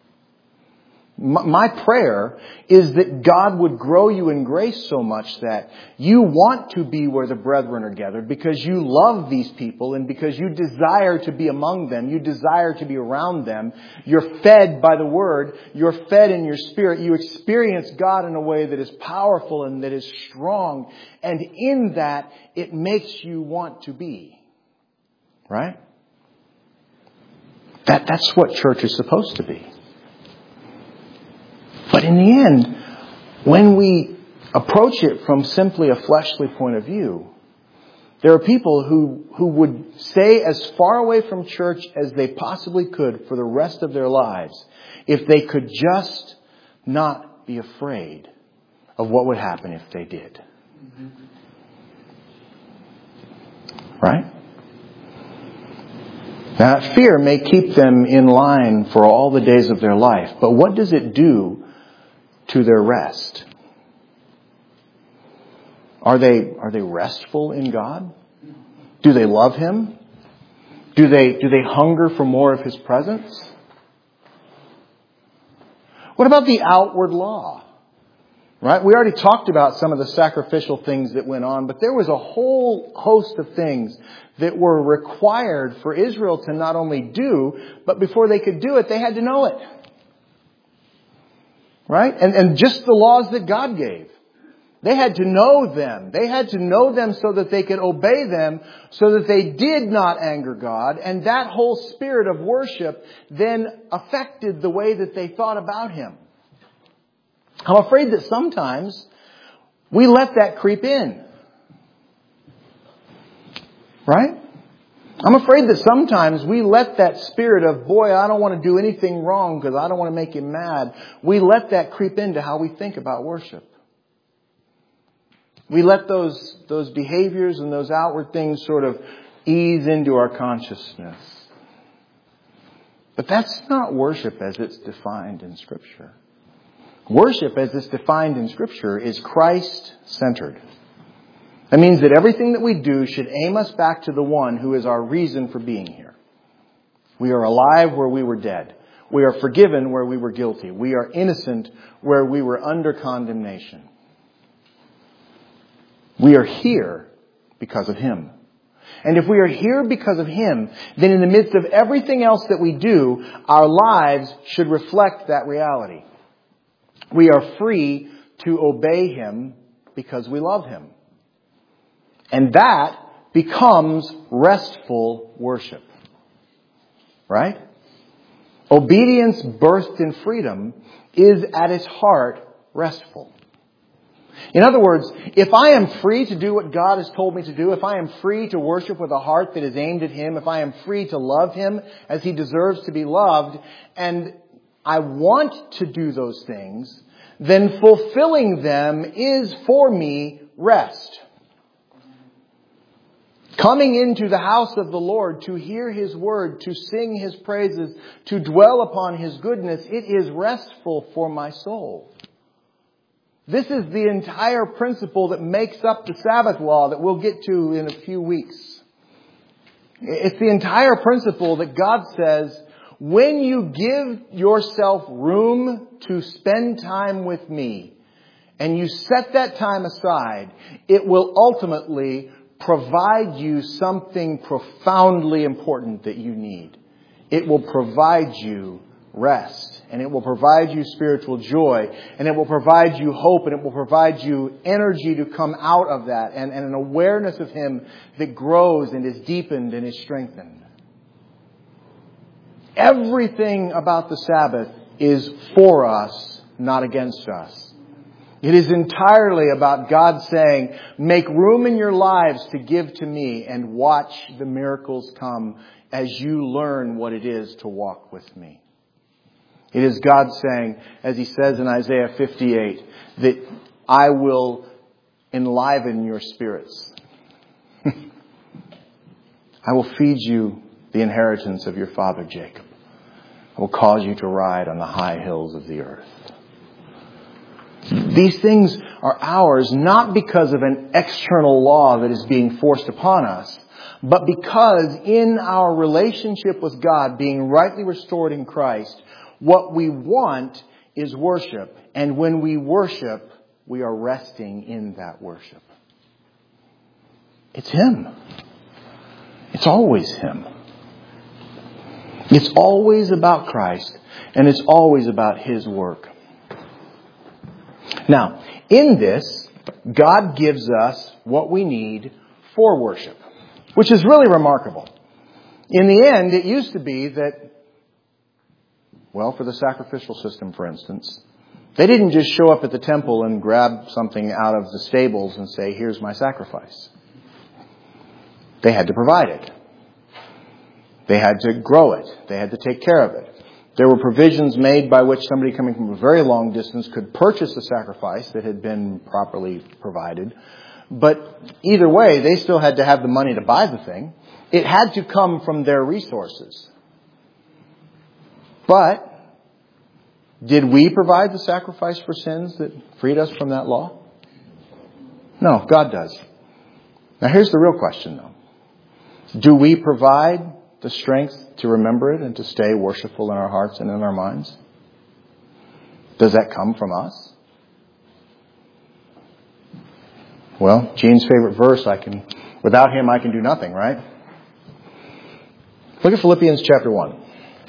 A: My prayer is that God would grow you in grace so much that you want to be where the brethren are gathered because you love these people and because you desire to be among them. You desire to be around them. You're fed by the Word. You're fed in your spirit. You experience God in a way that is powerful and that is strong. And in that, it makes you want to be. Right? That, that's what church is supposed to be. But in the end, when we approach it from simply a fleshly point of view, there are people who, who would stay as far away from church as they possibly could for the rest of their lives if they could just not be afraid of what would happen if they did. Right? Now, that fear may keep them in line for all the days of their life, but what does it do to their rest? Are they, are they restful in God? Do they love Him? Do they, do they hunger for more of His presence? What about the outward law? Right? We already talked about some of the sacrificial things that went on, but there was a whole host of things that were required for Israel to not only do, but before they could do it, they had to know it. Right? And, and just the laws that God gave. They had to know them. They had to know them so that they could obey them, so that they did not anger God. And that whole spirit of worship then affected the way that they thought about Him. I'm afraid that sometimes we let that creep in. Right? I'm afraid that sometimes we let that spirit of, boy, I don't want to do anything wrong because I don't want to make Him mad. We let that creep into how we think about worship. We let those, those behaviors and those outward things sort of ease into our consciousness. But that's not worship as it's defined in Scripture. Worship as it's defined in Scripture is Christ-centered. That means that everything that we do should aim us back to the one who is our reason for being here. We are alive where we were dead. We are forgiven where we were guilty. We are innocent where we were under condemnation. We are here because of Him. And if we are here because of Him, then in the midst of everything else that we do, our lives should reflect that reality. We are free to obey Him because we love Him. And that becomes restful worship. Right? Obedience birthed in freedom is at its heart restful. In other words, if I am free to do what God has told me to do, if I am free to worship with a heart that is aimed at Him, if I am free to love Him as He deserves to be loved, and I want to do those things, then fulfilling them is for me rest. Coming into the house of the Lord to hear His word, to sing His praises, to dwell upon His goodness, it is restful for my soul. This is the entire principle that makes up the Sabbath law that we'll get to in a few weeks. It's the entire principle that God says, when you give yourself room to spend time with me and you set that time aside, it will ultimately provide you something profoundly important that you need. It will provide you rest, and it will provide you spiritual joy, and it will provide you hope, and it will provide you energy to come out of that, and, and an awareness of Him that grows and is deepened and is strengthened. Everything about the Sabbath is for us, not against us. It is entirely about God saying, make room in your lives to give to me and watch the miracles come as you learn what it is to walk with me. It is God saying, as He says in Isaiah fifty-eight, that I will enliven your spirits. I will feed you the inheritance of your father Jacob. I will cause you to ride on the high hills of the earth. These things are ours not because of an external law that is being forced upon us, but because in our relationship with God being rightly restored in Christ, what we want is worship. And when we worship, we are resting in that worship. It's Him. It's always Him. It's always about Christ, and it's always about His work. Now, in this, God gives us what we need for worship, which is really remarkable. In the end, it used to be that, well, for the sacrificial system, for instance, they didn't just show up at the temple and grab something out of the stables and say, here's my sacrifice. They had to provide it. They had to grow it. They had to take care of it. There were provisions made by which somebody coming from a very long distance could purchase a sacrifice that had been properly provided. But either way, they still had to have the money to buy the thing. It had to come from their resources. But did we provide the sacrifice for sins that freed us from that law? No, God does. Now here's the real question though. Do we provide the strength to remember it and to stay worshipful in our hearts and in our minds? Does that come from us? Well, Gene's favorite verse, I can, without Him I can do nothing, right? Look at Philippians chapter one.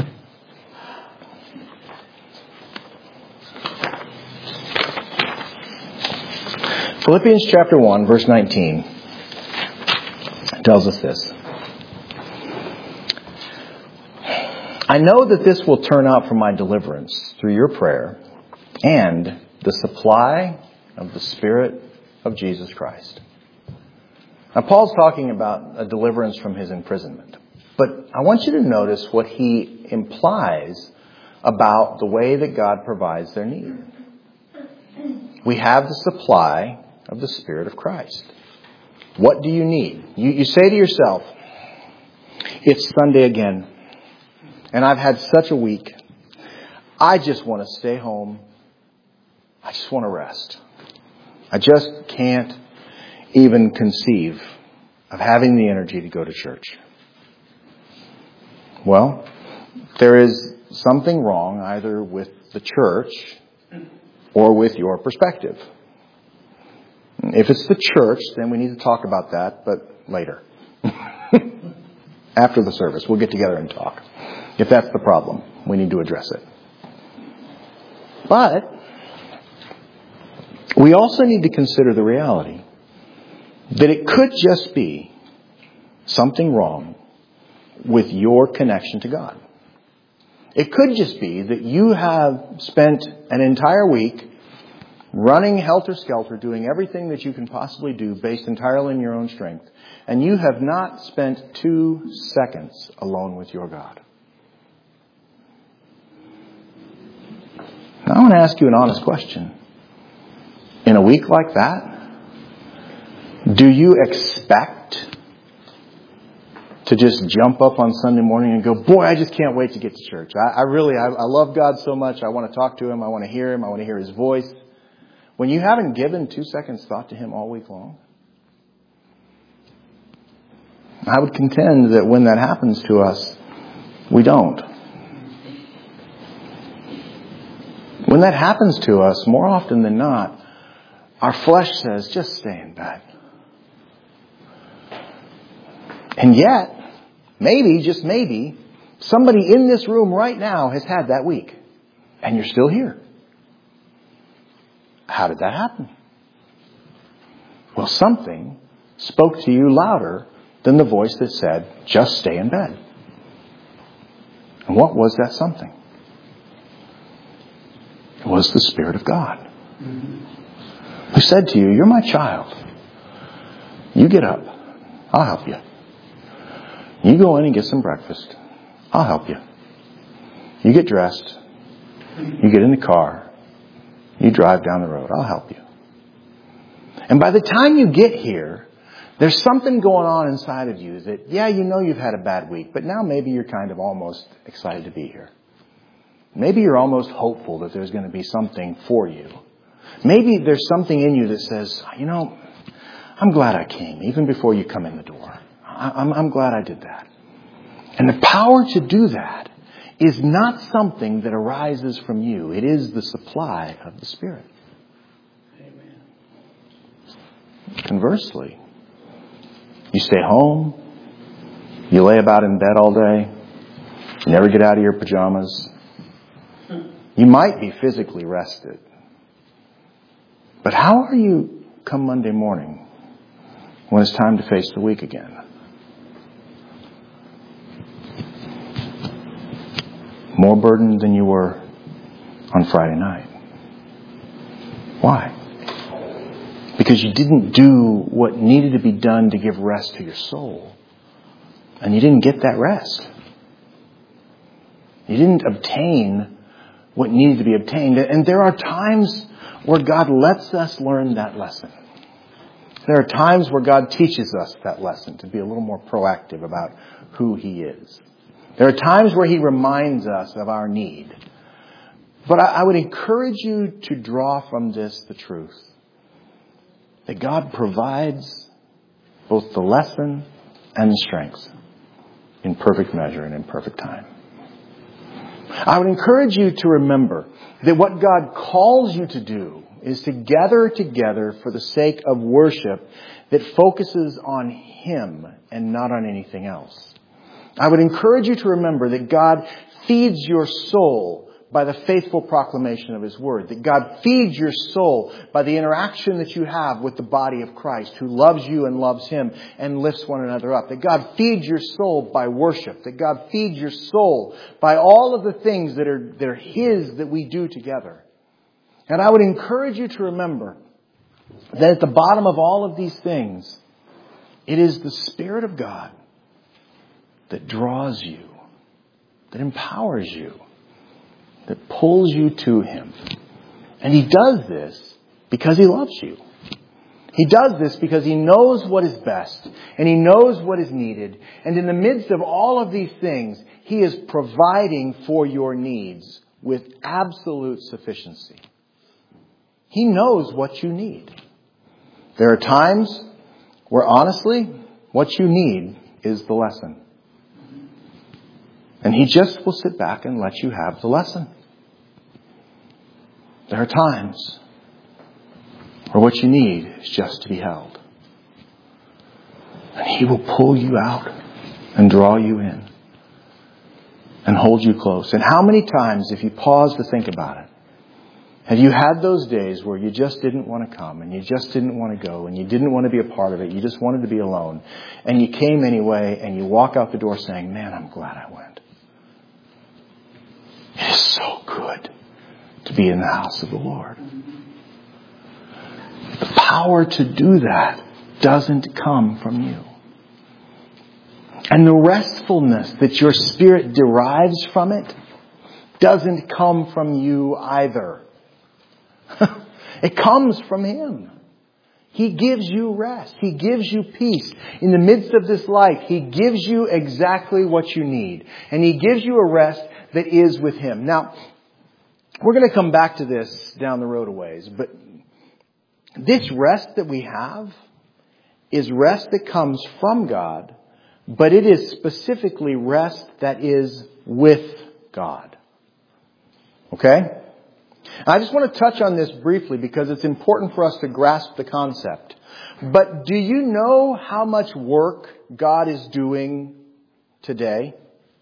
A: Philippians chapter one, verse nineteen tells us this. I know that this will turn out for my deliverance through your prayer and the supply of the Spirit of Jesus Christ. Now, Paul's talking about a deliverance from his imprisonment. But I want you to notice what he implies about the way that God provides their need. We have the supply of the Spirit of Christ. What do you need? You, you say to yourself, it's Sunday again. And I've had such a week. I just want to stay home. I just want to rest. I just can't even conceive of having the energy to go to church. Well, there is something wrong either with the church or with your perspective. If it's the church, then we need to talk about that, but later. After the service, we'll get together and talk. If that's the problem, we need to address it. But we also need to consider the reality that it could just be something wrong with your connection to God. It could just be that you have spent an entire week running helter-skelter, doing everything that you can possibly do based entirely on your own strength, and you have not spent two seconds alone with your God. Now, I want to ask you an honest question. In a week like that, do you expect to just jump up on Sunday morning and go, boy, I just can't wait to get to church. I, I really, I, I love God so much. I want to talk to Him. I want to hear Him. I want to hear His voice. When you haven't given two seconds thought to Him all week long? I would contend that when that happens to us, we don't. When that happens to us, more often than not, Our flesh says, just stay in bed. And yet, maybe, just maybe, somebody in this room right now has had that week. And you're still here. How did that happen? Well, something spoke to you louder than the voice that said, just stay in bed. And what was that something? It was the Spirit of God. Mm-hmm. Who said to you, you're my child. You get up. I'll help you. You go in and get some breakfast. I'll help you. You get dressed. You get in the car. You drive down the road. I'll help you. And by the time you get here, there's something going on inside of you that, yeah, you know you've had a bad week, but now maybe you're kind of almost excited to be here. Maybe you're almost hopeful that there's going to be something for you. Maybe there's something in you that says, you know, I'm glad I came, even before you come in the door. I'm, I'm glad I did that. And the power to do that is not something that arises from you. It is the supply of the Spirit. Amen. Conversely, you stay home, you lay about in bed all day, you never get out of your pajamas. You might be physically rested. But how are you come Monday morning when it's time to face the week again? More burdened than you were on Friday night. Why? Because you didn't do what needed to be done to give rest to your soul. And you didn't get that rest. You didn't obtain what needed to be obtained. And there are times where God lets us learn that lesson. There are times where God teaches us that lesson to be a little more proactive about who He is. There are times where He reminds us of our need. But I would encourage you to draw from this the truth that God provides both the lesson and the strength in perfect measure and in perfect time. I would encourage you to remember that what God calls you to do is to gather together for the sake of worship that focuses on Him and not on anything else. I would encourage you to remember that God feeds your soul by the faithful proclamation of His Word. That God feeds your soul by the interaction that you have with the body of Christ, who loves you and loves Him and lifts one another up. That God feeds your soul by worship. That God feeds your soul by all of the things that are, that are His that we do together. And I would encourage you to remember that at the bottom of all of these things, it is the Spirit of God that draws you, that empowers you, that pulls you to Him. And He does this because He loves you. He does this because He knows what is best and He knows what is needed. And in the midst of all of these things, He is providing for your needs with absolute sufficiency. He knows what you need. There are times where honestly, what you need is the lesson. And He just will sit back and let you have the lesson. There are times where what you need is just to be held. And He will pull you out and draw you in and hold you close. And how many times, if you pause to think about it, have you had those days where you just didn't want to come and you just didn't want to go and you didn't want to be a part of it, you just wanted to be alone, and you came anyway and you walk out the door saying, man, I'm glad I went. It is so good to be in the house of the Lord. The power to do that doesn't come from you. And the restfulness that your spirit derives from it doesn't come from you either. It comes from Him. He gives you rest. He gives you peace. In the midst of this life, He gives you exactly what you need. And He gives you a rest that is with Him. Now, we're going to come back to this down the road a ways, but this rest that we have is rest that comes from God, but it is specifically rest that is with God. Okay? I just want to touch on this briefly because it's important for us to grasp the concept. But do you know how much work God is doing today?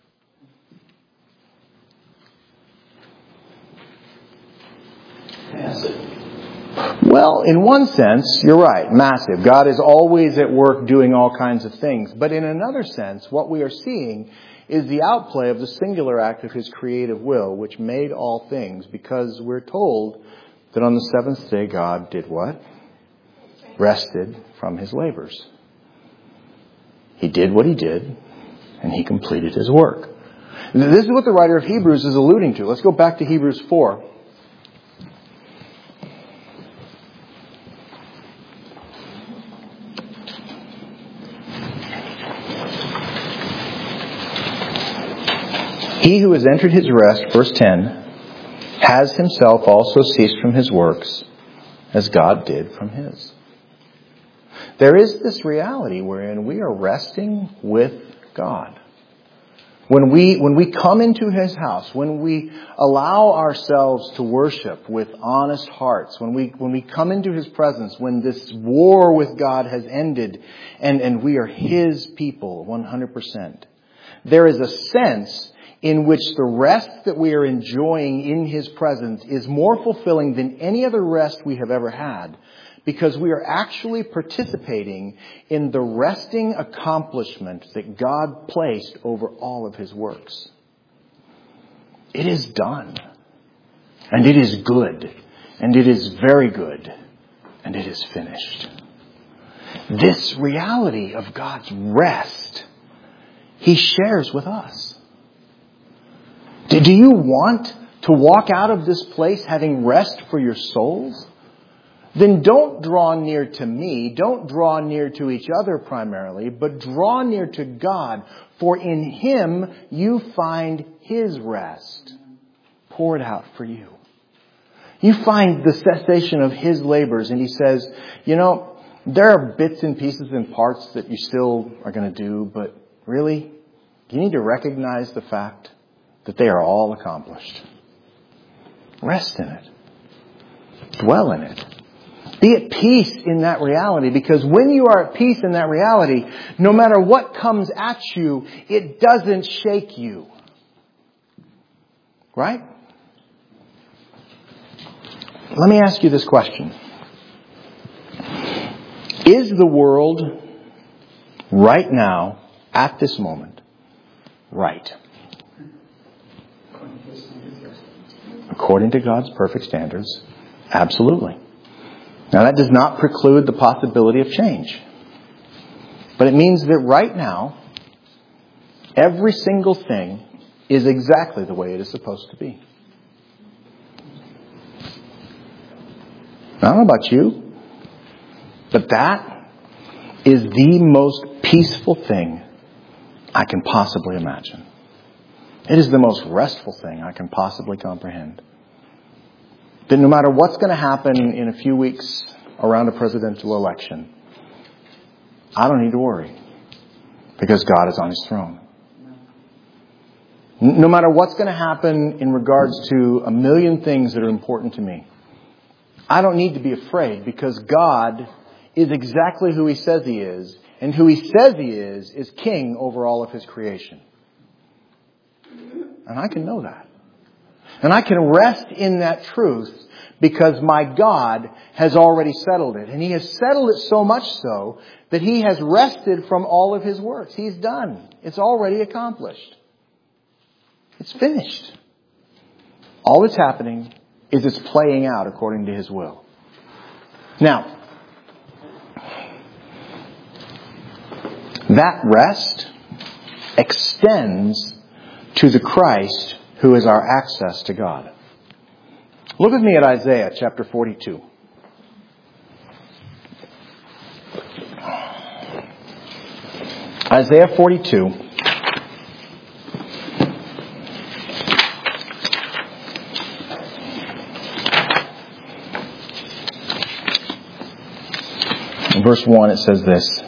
A: Massive. Well, in one sense, you're right, massive. God is always at work doing all kinds of things. But in another sense, what we are seeing is the outplay of the singular act of His creative will, which made all things, because we're told that on the seventh day God did what? Rested from His labors. He did what He did, and He completed His work. This is what the writer of Hebrews is alluding to. Let's go back to Hebrews four. He who has entered His rest, verse ten, has himself also ceased from his works, as God did from His. There is this reality wherein we are resting with God. When we, when we come into His house, when we allow ourselves to worship with honest hearts, when we, when we come into His presence, when this war with God has ended and, and we are His people one hundred percent, there is a sense in which the rest that we are enjoying in His presence is more fulfilling than any other rest we have ever had, because we are actually participating in the resting accomplishment that God placed over all of His works. It is done, and it is good, and it is very good, and it is finished. This reality of God's rest, He shares with us. Do you want to walk out of this place having rest for your souls? Then don't draw near to me. Don't draw near to each other primarily, but draw near to God. For in Him you find His rest poured out for you. You find the cessation of His labors. And He says, you know, there are bits and pieces and parts that you still are going to do, but really, you need to recognize the fact that they are all accomplished. Rest in it. Dwell in it. Be at peace in that reality, because when you are at peace in that reality, no matter what comes at you, it doesn't shake you. Right? Let me ask you this question. Is the world right now, at this moment, right? According to God's perfect standards, absolutely. Now that does not preclude the possibility of change. But it means that right now, every single thing is exactly the way it is supposed to be. I don't know about you, but that is the most peaceful thing I can possibly imagine. It is the most restful thing I can possibly comprehend. That no matter what's going to happen in a few weeks around a presidential election, I don't need to worry, because God is on His throne. No matter what's going to happen in regards to a million things that are important to me, I don't need to be afraid, because God is exactly who He says He is, and who He says He is is King over all of His creation. And I can know that. And I can rest in that truth because my God has already settled it. And He has settled it so much so that He has rested from all of His works. He's done. It's already accomplished. It's finished. All that's happening is it's playing out according to His will. Now, that rest extends to the Christ who is our access to God. Look with me at Isaiah chapter forty-two. Isaiah forty-two. In verse one it says this.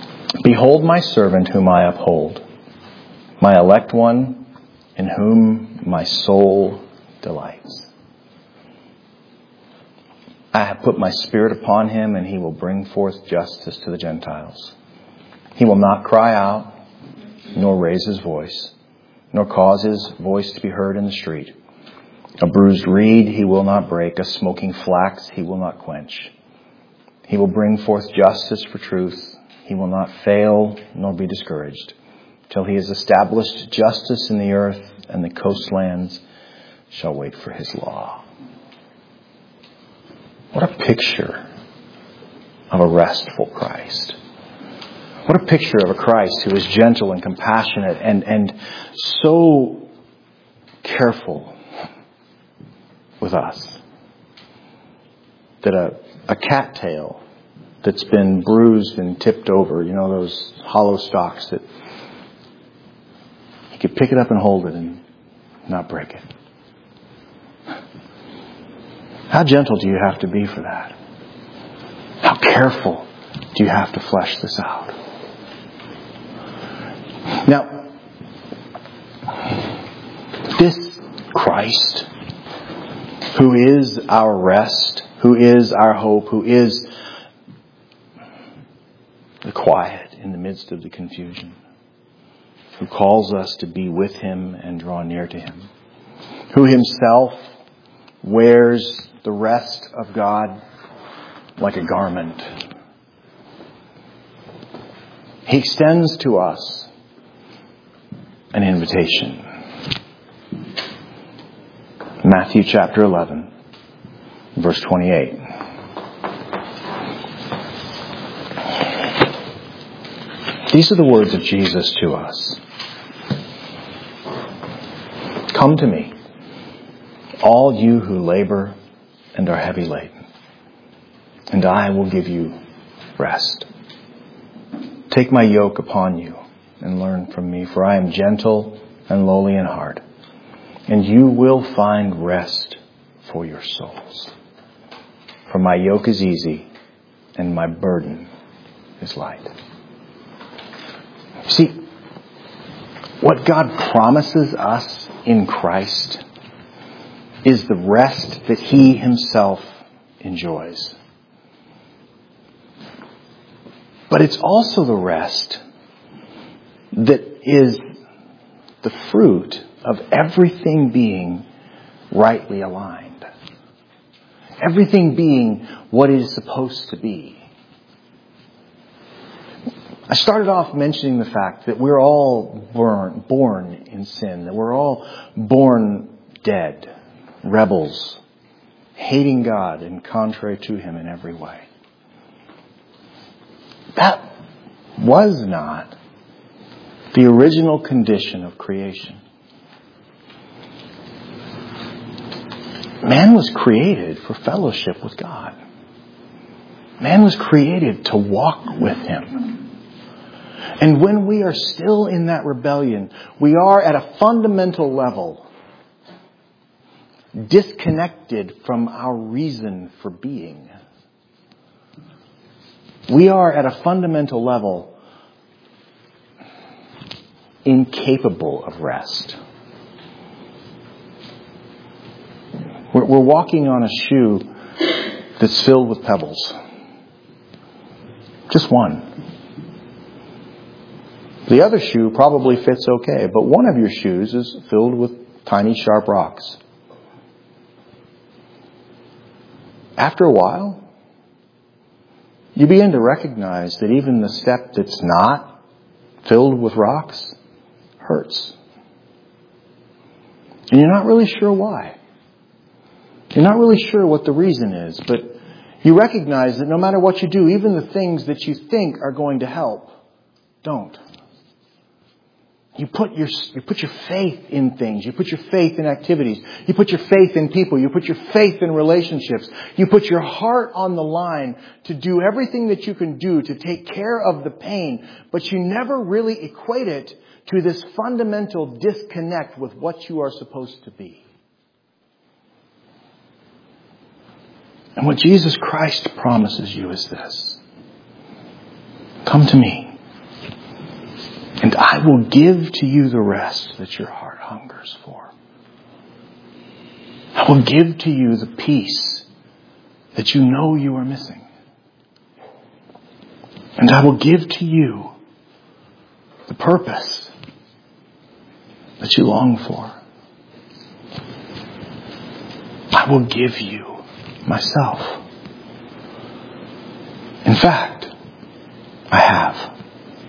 A: Behold my servant whom I uphold, my elect one in whom my soul delights. I have put my Spirit upon him, and he will bring forth justice to the Gentiles. He will not cry out, nor raise his voice, nor cause his voice to be heard in the street. A bruised reed he will not break, a smoking flax he will not quench. He will bring forth justice for truth. He will not fail, nor be discouraged, till he has established justice in the earth, and the coastlands shall wait for his law. What a picture of a restful Christ. What a picture of a Christ who is gentle and compassionate and, and so careful with us. That a, a cattail that's been bruised and tipped over, you know, those hollow stalks, that he could pick it up and hold it and not break it. How gentle do you have to be for that? How careful do you have to flesh this out? Now, this Christ, who is our rest, who is our hope, who is the quiet in the midst of the confusion, who calls us to be with him and draw near to him, who himself wears the rest of God like a garment. He extends to us an invitation. Matthew chapter eleven, verse twenty-eight. These are the words of Jesus to us. Come to me, all you who labor and are heavy laden, and I will give you rest. Take my yoke upon you and learn from me, for I am gentle and lowly in heart, and you will find rest for your souls. For my yoke is easy and my burden is light. See, what God promises us in Christ is the rest that he himself enjoys. But it's also the rest that is the fruit of everything being rightly aligned. Everything being what it is supposed to be. I started off mentioning the fact that we're all born, born in sin, that we're all born dead. Rebels, hating God and contrary to him in every way. That was not the original condition of creation. Man was created for fellowship with God. Man was created to walk with him. And when we are still in that rebellion, we are at a fundamental level disconnected from our reason for being. We are at a fundamental level incapable of rest. We're, we're walking on a shoe that's filled with pebbles. Just one. The other shoe probably fits okay, but one of your shoes is filled with tiny sharp rocks. After a while, you begin to recognize that even the step that's not filled with rocks hurts. And you're not really sure why. You're not really sure what the reason is, but you recognize that no matter what you do, even the things that you think are going to help, don't. You put your you put your faith in things. You put your faith in activities. You put your faith in people. You put your faith in relationships. You put your heart on the line to do everything that you can do to take care of the pain. But you never really equate it to this fundamental disconnect with what you are supposed to be. And what Jesus Christ promises you is this. Come to me. And I will give to you the rest that your heart hungers for. I will give to you the peace that you know you are missing. And I will give to you the purpose that you long for. I will give you myself. In fact, I have.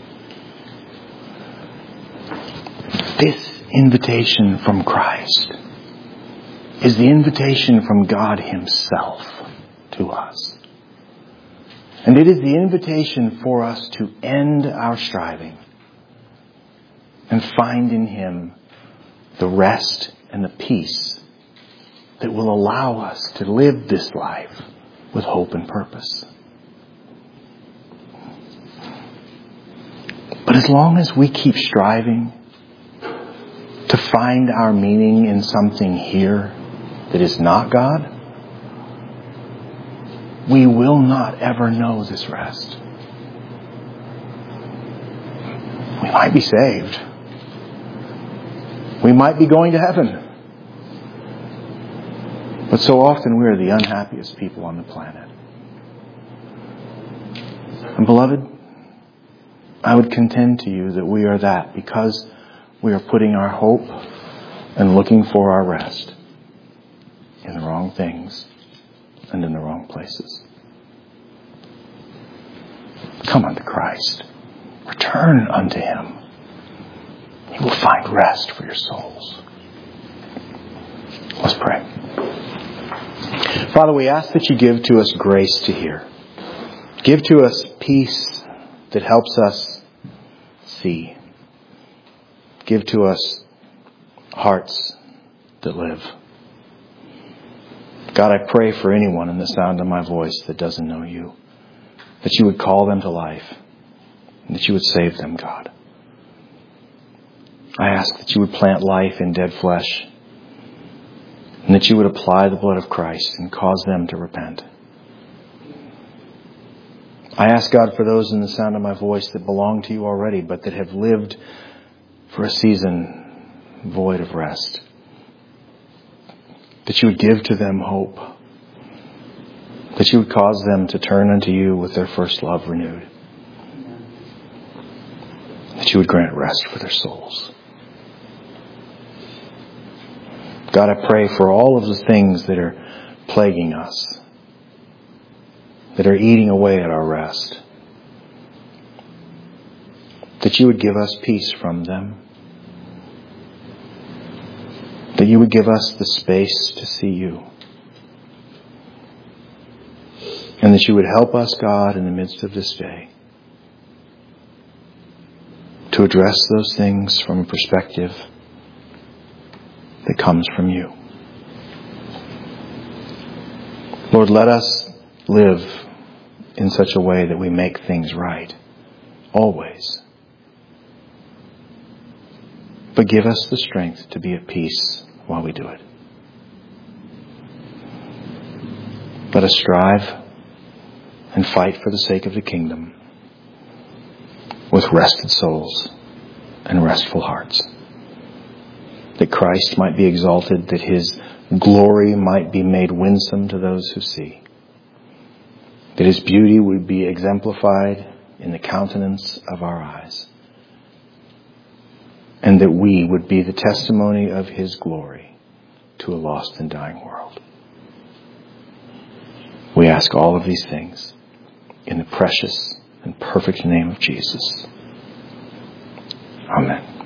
A: This invitation from Christ is the invitation from God Himself to us. And it is the invitation for us to end our striving and find in Him the rest and the peace that will allow us to live this life with hope and purpose. But as long as we keep striving to find our meaning in something here that is not God, we will not ever know this rest. We might be saved. We might be going to heaven. But so often we are the unhappiest people on the planet. And beloved, I would contend to you that we are that because we are putting our hope and looking for our rest in the wrong things and in the wrong places. Come unto Christ. Return unto Him. You will find rest for your souls. Let's pray. Father, we ask that you give to us grace to hear. Give to us peace that helps us see. Give to us hearts that live. God, I pray for anyone in the sound of my voice that doesn't know you, that you would call them to life and that you would save them, God. I ask that you would plant life in dead flesh and that you would apply the blood of Christ and cause them to repent. I ask, God, for those in the sound of my voice that belong to you already, but that have lived for a season void of rest, that you would give to them hope, that you would cause them to turn unto you with their first love renewed, that you would grant rest for their souls. God, I pray for all of the things that are plaguing us, that are eating away at our rest, that you would give us peace from them, that you would give us the space to see you, and that you would help us, God, in the midst of this day, to address those things from a perspective that comes from you. Lord, let us live in such a way that we make things right, always. But give us the strength to be at peace while we do it. Let us strive and fight for the sake of the kingdom with rested souls and restful hearts, that Christ might be exalted, that His glory might be made winsome to those who see, that His beauty would be exemplified in the countenance of our eyes, and that we would be the testimony of His glory to a lost and dying world. We ask all of these things in the precious and perfect name of Jesus. Amen.